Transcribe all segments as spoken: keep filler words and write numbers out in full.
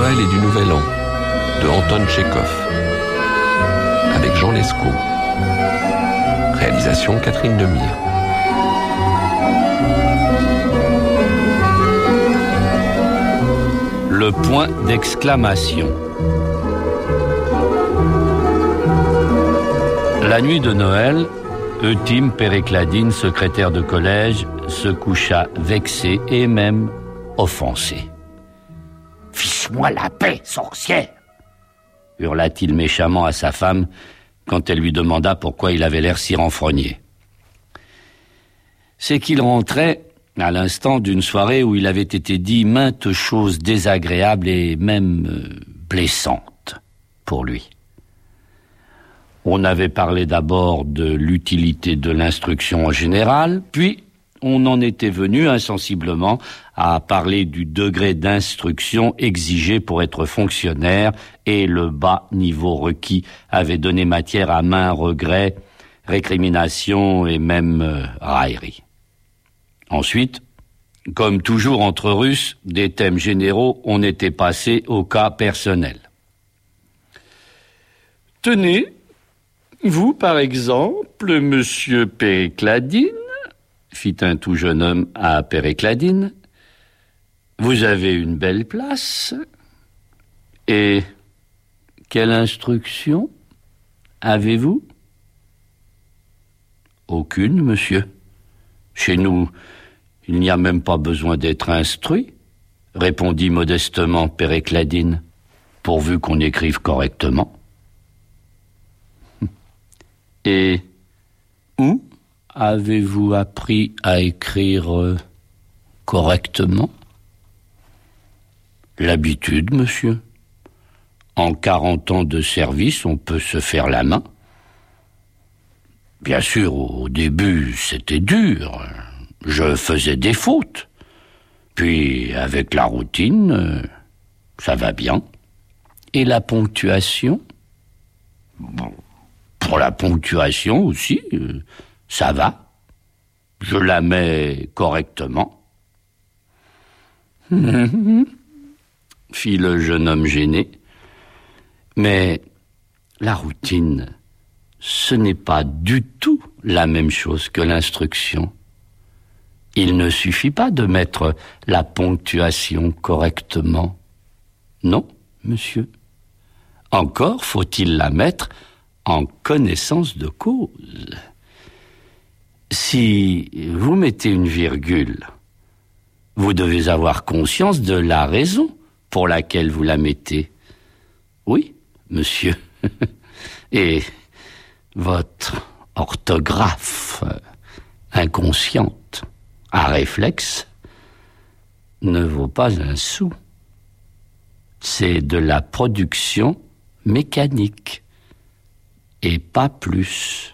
Noël et du Nouvel An de Anton Tchekhov avec Jean Lescaut. Réalisation Catherine Demire. Le point d'exclamation. La nuit de Noël, Eutyme Pérécladine, secrétaire de collège, se coucha vexé et même offensé. « Fiche-moi la paix, sorcière !» hurla-t-il méchamment à sa femme quand elle lui demanda pourquoi il avait l'air si renfrogné. C'est qu'il rentrait à l'instant d'une soirée où il avait été dit maintes choses désagréables et même euh, blessantes pour lui. On avait parlé d'abord de l'utilité de l'instruction en général, puis on en était venu insensiblement à parler du degré d'instruction exigé pour être fonctionnaire, et le bas niveau requis avait donné matière à maints regrets, récriminations et même euh, railleries. Ensuite, comme toujours entre Russes, des thèmes généraux, on était passé au cas personnel. Tenez, vous par exemple, monsieur Pérécladine, fit un tout jeune homme à Pérécladine, vous avez une belle place, et quelle instruction avez-vous? Aucune, monsieur. Chez nous, il n'y a même pas besoin d'être instruit, répondit modestement Pérécladine, pourvu qu'on écrive correctement. Et où avez-vous appris à écrire euh, correctement? L'habitude, monsieur. En quarante ans de service, on peut se faire la main. Bien sûr, au début, c'était dur. Je faisais des fautes. Puis, avec la routine, euh, ça va bien. Et la ponctuation? Bon, pour la ponctuation aussi, euh, ça va. Je la mets correctement. Fit le jeune homme gêné. Mais la routine, ce n'est pas du tout la même chose que l'instruction. Il ne suffit pas de mettre la ponctuation correctement. Non, monsieur. Encore faut-il la mettre en connaissance de cause. Si vous mettez une virgule, vous devez avoir conscience de la raison pour laquelle vous la mettez. Oui, monsieur. Et votre orthographe inconsciente à réflexe ne vaut pas un sou. C'est de la production mécanique et pas plus.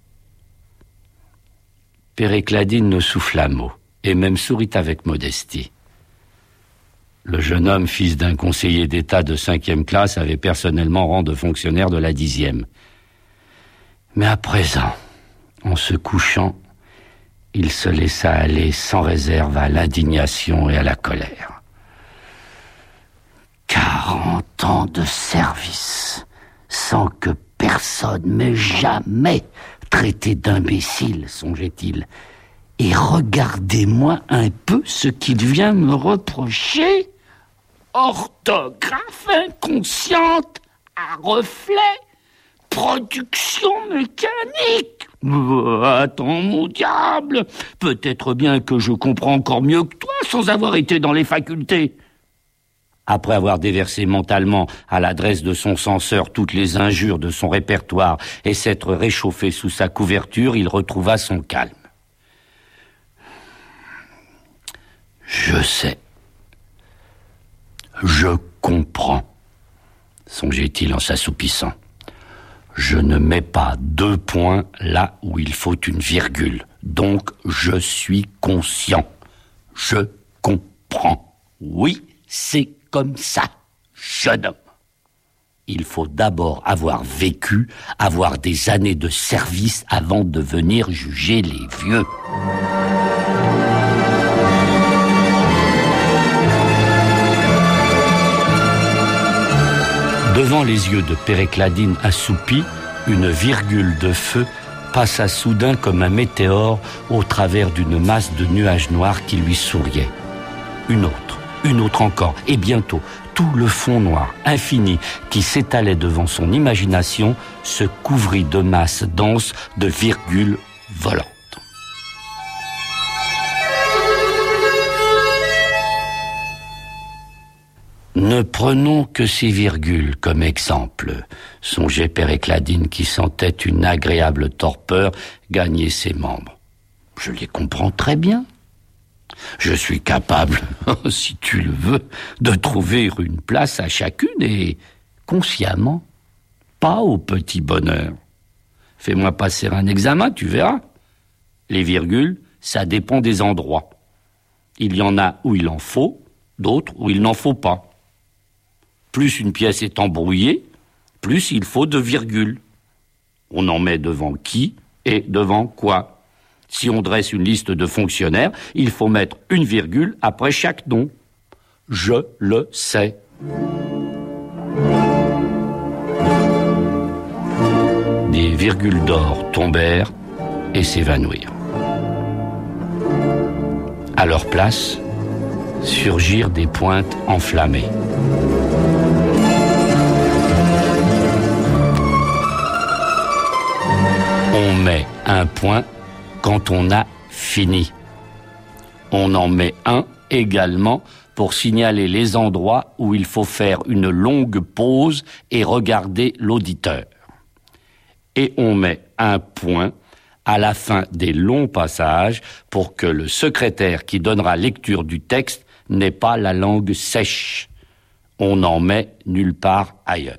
Pérécladine ne souffla mot et même sourit avec modestie. Le jeune homme, fils d'un conseiller d'État de cinquième classe, avait personnellement rang de fonctionnaire de la dixième. Mais à présent, en se couchant, il se laissa aller sans réserve à l'indignation et à la colère. Quarante ans de service, sans que personne m'ait jamais traité d'imbécile, songeait-il. Et regardez-moi un peu ce qu'il vient me reprocher. Orthographe inconsciente à reflet, production mécanique. Attends, mon diable, peut-être bien que je comprends encore mieux que toi sans avoir été dans les facultés. Après avoir déversé mentalement à l'adresse de son censeur toutes les injures de son répertoire et s'être réchauffé sous sa couverture, il retrouva son calme. Je sais. Je comprends, songeait-il en s'assoupissant. Je ne mets pas deux points là où il faut une virgule. Donc, je suis conscient. Je comprends. Oui, c'est comme ça, jeune homme. Il faut d'abord avoir vécu, avoir des années de service avant de venir juger les vieux. Devant les yeux de Pérécladine assoupie, une virgule de feu passa soudain comme un météore au travers d'une masse de nuages noirs qui lui souriait. Une autre, une autre encore, et bientôt, tout le fond noir, infini, qui s'étalait devant son imagination, se couvrit de masses denses de virgules volantes. Ne prenons que ces virgules comme exemple, songeait Pérécladine qui sentait une agréable torpeur gagner ses membres. Je les comprends très bien. Je suis capable, si tu le veux, de trouver une place à chacune et consciemment, pas au petit bonheur. Fais-moi passer un examen, tu verras. Les virgules, ça dépend des endroits. Il y en a où il en faut, d'autres où il n'en faut pas. Plus une pièce est embrouillée, plus il faut de virgules. On en met devant qui et devant quoi. Si on dresse une liste de fonctionnaires, il faut mettre une virgule après chaque nom. Je le sais. Des virgules d'or tombèrent et s'évanouirent. À leur place, surgirent des pointes enflammées. On met un point quand on a fini. On en met un également pour signaler les endroits où il faut faire une longue pause et regarder l'auditeur. Et on met un point à la fin des longs passages pour que le secrétaire qui donnera lecture du texte n'ait pas la langue sèche. On n'en met nulle part ailleurs.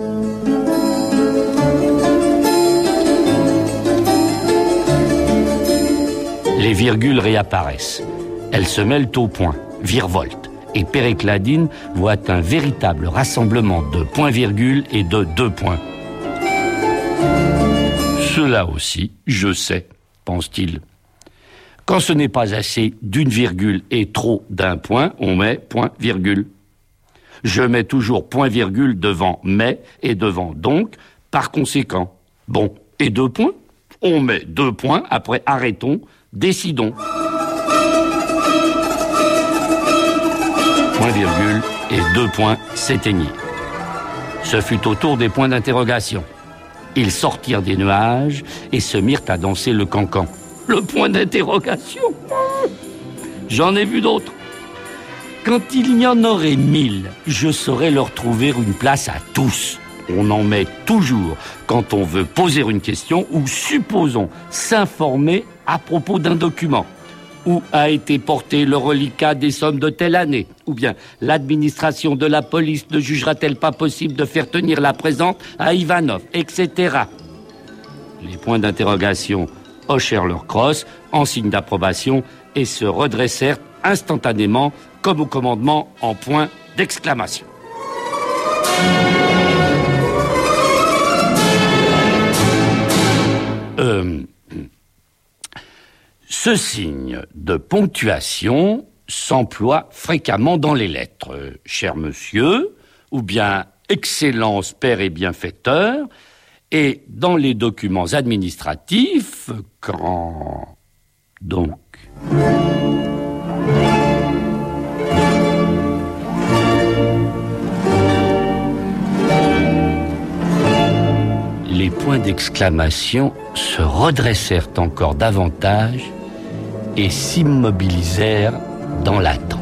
Les virgules réapparaissent. Elles se mêlent au point, virevoltent. Et Pérécladine voit un véritable rassemblement de points-virgules et de deux points. Cela aussi, je sais, pense-t-il. Quand ce n'est pas assez d'une virgule et trop d'un point, on met point-virgule. Je mets toujours point-virgule devant mais et devant donc, par conséquent. Bon, et deux points? On met deux points après arrêtons, décidons. Point-virgule et deux points s'éteignirent. Ce fut au tour des points d'interrogation. Ils sortirent des nuages et se mirent à danser le cancan. Le point d'interrogation, j'en ai vu d'autres. Quand il y en aurait mille, je saurais leur trouver une place à tous. On en met toujours quand on veut poser une question ou, supposons, s'informer à propos d'un document. Où a été porté le reliquat des sommes de telle année? Ou bien, l'administration de la police ne jugera-t-elle pas possible de faire tenir la présente à Ivanov, et cetera. Les points d'interrogation hochèrent leur crosse en signe d'approbation et se redressèrent instantanément comme au commandement en point d'exclamation. Euh, ce signe de ponctuation s'emploie fréquemment dans les lettres. Euh, cher monsieur, ou bien excellence père et bienfaiteur, et dans les documents administratifs, quand donc. Les points d'exclamation se redressèrent encore davantage et s'immobilisèrent dans l'attente.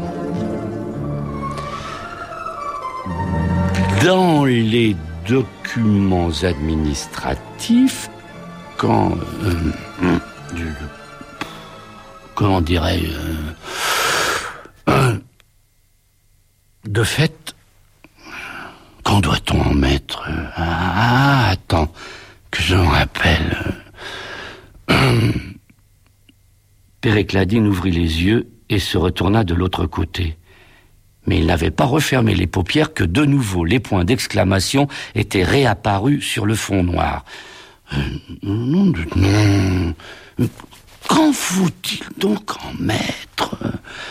Dans les documents administratifs, quand... Euh, euh, comment dirais-je euh, euh, De fait, quand doit-on en mettre euh, Ah, attends, que je m'en rappelle... Euh, Pérécladine ouvrit les yeux et se retourna de l'autre côté. Mais il n'avait pas refermé les paupières que de nouveau les points d'exclamation étaient réapparus sur le fond noir. Euh, non, non. Qu'en faut-il donc en mettre?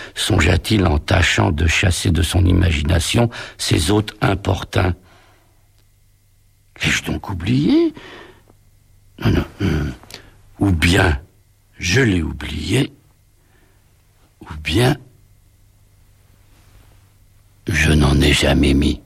Songea-t-il en tâchant de chasser de son imagination ces hôtes importuns. L'ai-je donc oublié? Non, non, non. Ou bien je l'ai oublié, ou bien je n'en ai jamais mis.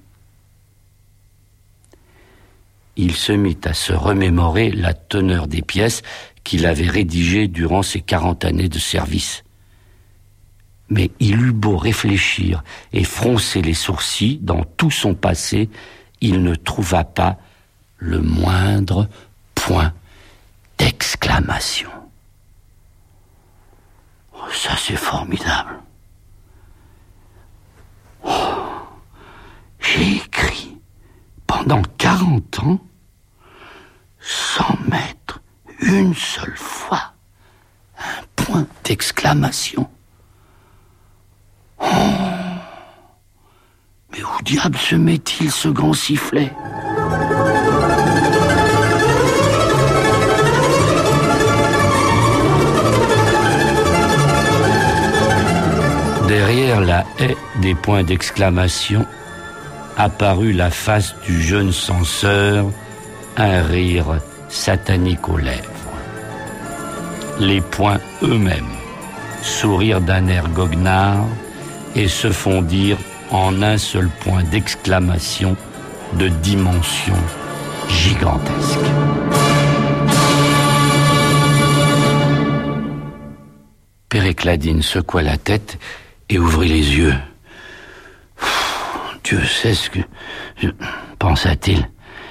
Il se mit à se remémorer la teneur des pièces qu'il avait rédigées durant ses quarante années de service. Mais il eut beau réfléchir et froncer les sourcils dans tout son passé, il ne trouva pas le moindre point d'exclamation. Oh, ça c'est formidable. Oh, j'ai écrit pendant quarante ans sans mettre une seule fois un point d'exclamation. Oh, mais où diable se met-il ce grand sifflet? Derrière la haie des points d'exclamation apparut la face du jeune censeur, un rire satanique aux lèvres. Les points eux-mêmes sourirent d'un air goguenard et se fondirent en un seul point d'exclamation de dimension gigantesque. Pérécladine secoua la tête et ouvrit les yeux. Dieu sait ce que... Je... pensa-t-il.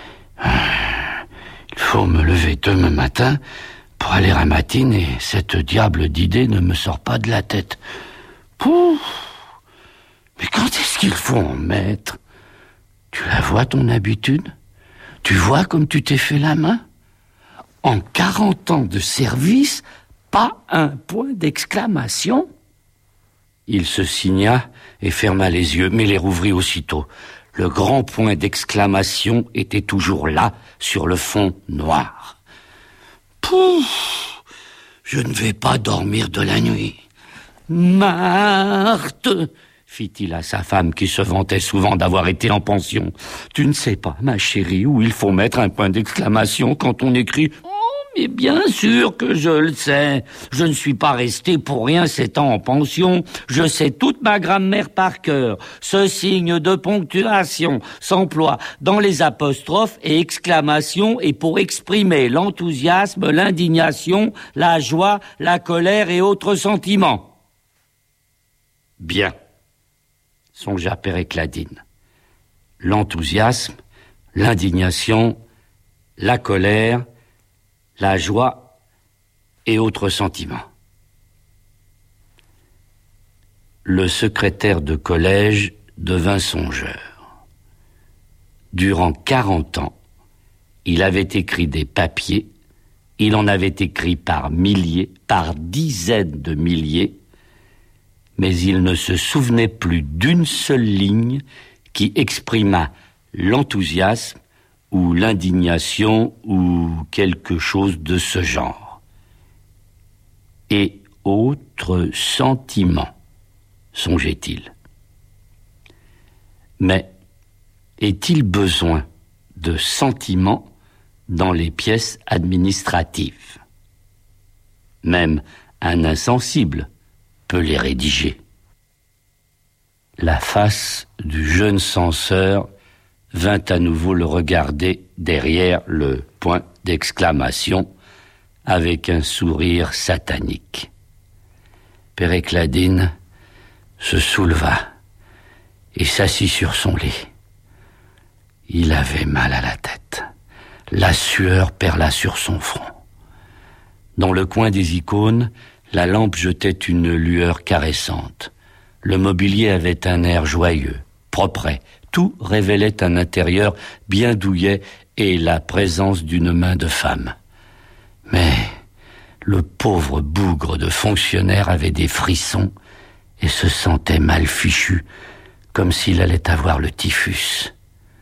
Il faut me lever demain matin pour aller à Matine et cette diable d'idée ne me sort pas de la tête. Pouf! Mais quand est-ce qu'il faut en mettre? Tu la vois, ton habitude? Tu vois comme tu t'es fait la main? En quarante ans de service, pas un point d'exclamation? Il se signa et ferma les yeux, mais les rouvrit aussitôt. Le grand point d'exclamation était toujours là, sur le fond noir. Pouf! Je ne vais pas dormir de la nuit. Marthe! Fit-il à sa femme qui se vantait souvent d'avoir été en pension. Tu ne sais pas, ma chérie, où il faut mettre un point d'exclamation quand on écrit... Mais bien sûr que je le sais. Je ne suis pas resté pour rien sept ans en pension. Je sais toute ma grammaire par cœur. Ce signe de ponctuation s'emploie dans les apostrophes et exclamations et pour exprimer l'enthousiasme, l'indignation, la joie, la colère et autres sentiments. Bien, songea Pérécladine. L'enthousiasme, l'indignation, la colère, la joie et autres sentiments. Le secrétaire de collège devint songeur. Durant quarante ans, il avait écrit des papiers, il en avait écrit par milliers, par dizaines de milliers, mais il ne se souvenait plus d'une seule ligne qui exprimât l'enthousiasme ou l'indignation, ou quelque chose de ce genre. Et autres sentiments, songeait-il. Mais est-il besoin de sentiments dans les pièces administratives? Même un insensible peut les rédiger. La face du jeune censeur vint à nouveau le regarder derrière le point d'exclamation avec un sourire satanique. Pérécladine se souleva et s'assit sur son lit. Il avait mal à la tête. La sueur perla sur son front. Dans le coin des icônes, la lampe jetait une lueur caressante. Le mobilier avait un air joyeux, propre. Tout révélait un intérieur bien douillet et la présence d'une main de femme. Mais le pauvre bougre de fonctionnaire avait des frissons et se sentait mal fichu, comme s'il allait avoir le typhus.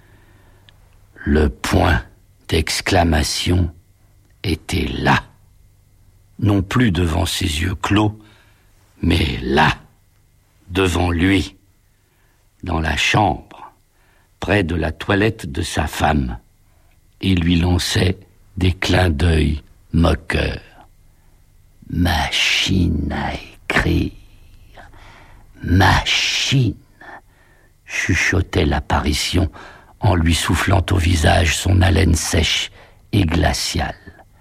Le point d'exclamation était là, non plus devant ses yeux clos, mais là, devant lui, dans la chambre, près de la toilette de sa femme. et lui lançait des clins d'œil moqueurs. Machine à écrire, machine, chuchotait l'apparition en lui soufflant au visage son haleine sèche et glaciale.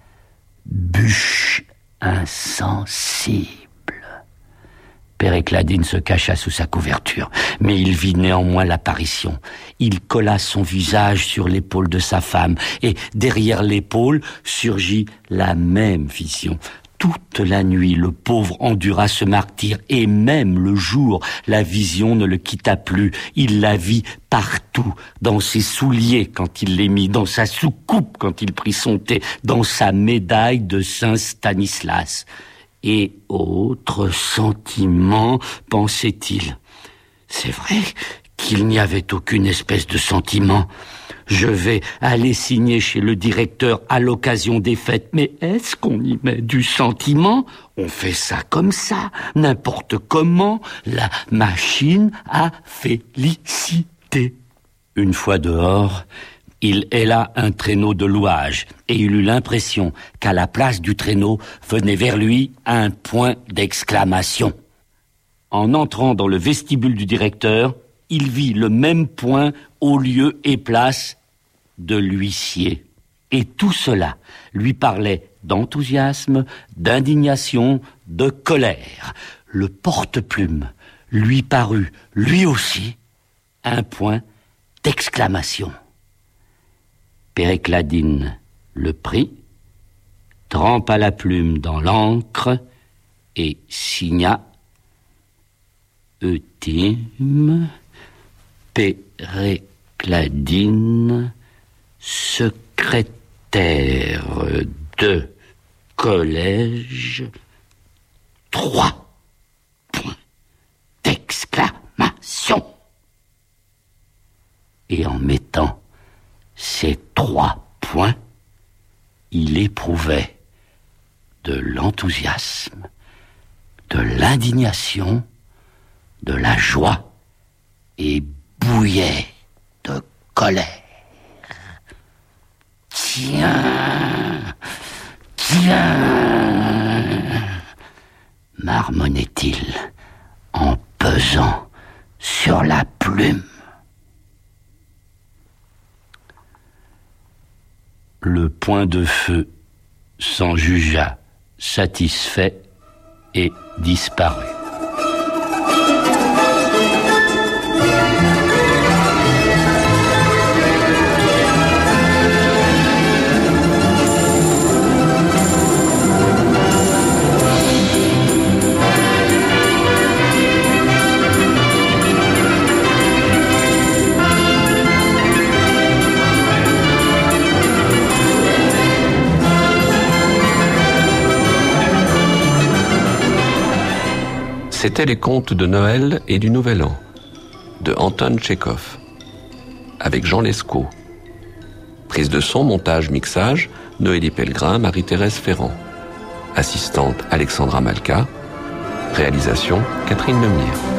Bûche insensible. Pérécladine se cacha sous sa couverture, mais il vit néanmoins l'apparition. Il colla son visage sur l'épaule de sa femme, et derrière l'épaule surgit la même vision. Toute la nuit, le pauvre endura ce martyre, et même le jour, la vision ne le quitta plus. Il la vit partout, dans ses souliers quand il les mit, dans sa soucoupe quand il prit son thé, dans sa médaille de Saint Stanislas. Et autre sentiment, pensait-il. C'est vrai qu'il n'y avait aucune espèce de sentiment. Je vais aller signer chez le directeur à l'occasion des fêtes. Mais est-ce qu'on y met du sentiment? On fait ça comme ça, n'importe comment. La machine à féliciter. Une fois dehors, il héla un traîneau de louage et il eut l'impression qu'à la place du traîneau venait vers lui un point d'exclamation. En entrant dans le vestibule du directeur, il vit le même point au lieu et place de l'huissier. Et tout cela lui parlait d'enthousiasme, d'indignation, de colère. Le porte-plume lui parut, lui aussi, un point d'exclamation. Pérécladine le prit, trempa la plume dans l'encre et signa Euthyme Pérécladine, secrétaire de collège, trois points d'exclamation. Et en mettant ces trois points, il éprouvait de l'enthousiasme, de l'indignation, de la joie et bouillait de colère. Tiens, tiens, marmonnait-il en pesant sur la plume. Le point de feu s'en jugea satisfait et disparut. C'étaient les contes de Noël et du Nouvel An, de Anton Tchekhov, avec Jean Lescaut. Prise de son, montage, mixage, Noélie Pellegrin, Marie-Thérèse Ferrand. Assistante, Alexandra Malka. Réalisation, Catherine Lemire.